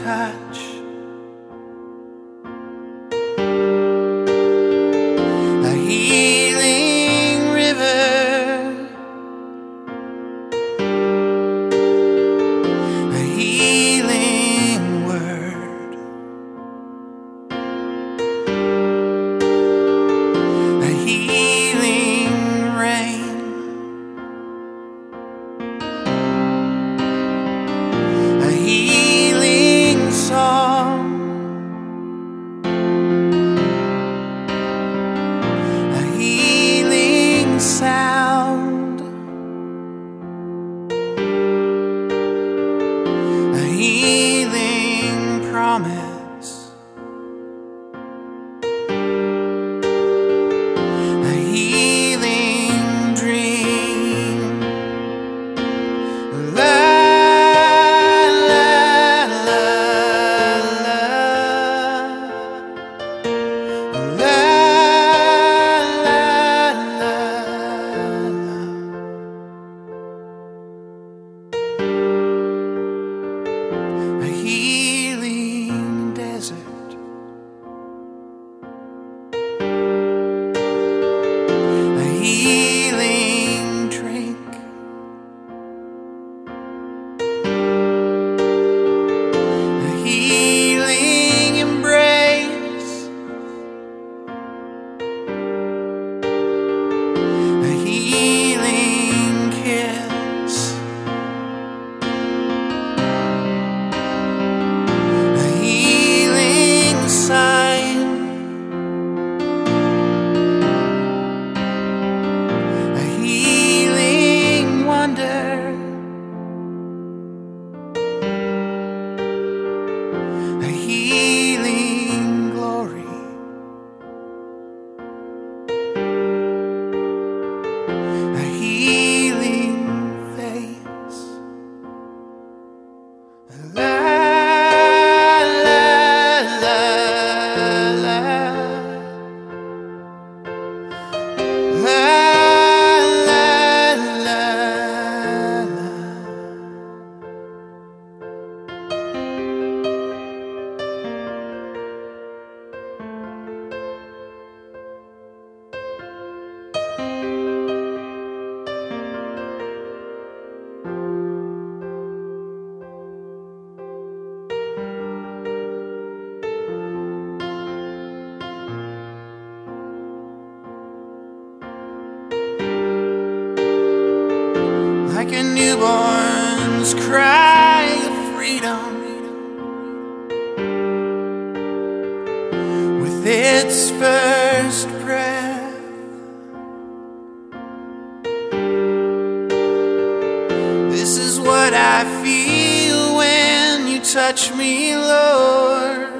touch, a healing river, a healing word, a healing rain, a healing song, a healing sound, a healing promise, a healing dream. La la la la, la la la la. A healing desert, a healing drink, a healing embrace, a healing kiss, a healing sign, a healing wonder, a healing glory, a healing face. La la la la, la la la la. Like a newborn's cry of freedom, with its first breath, this is what I feel when you touch me, Lord.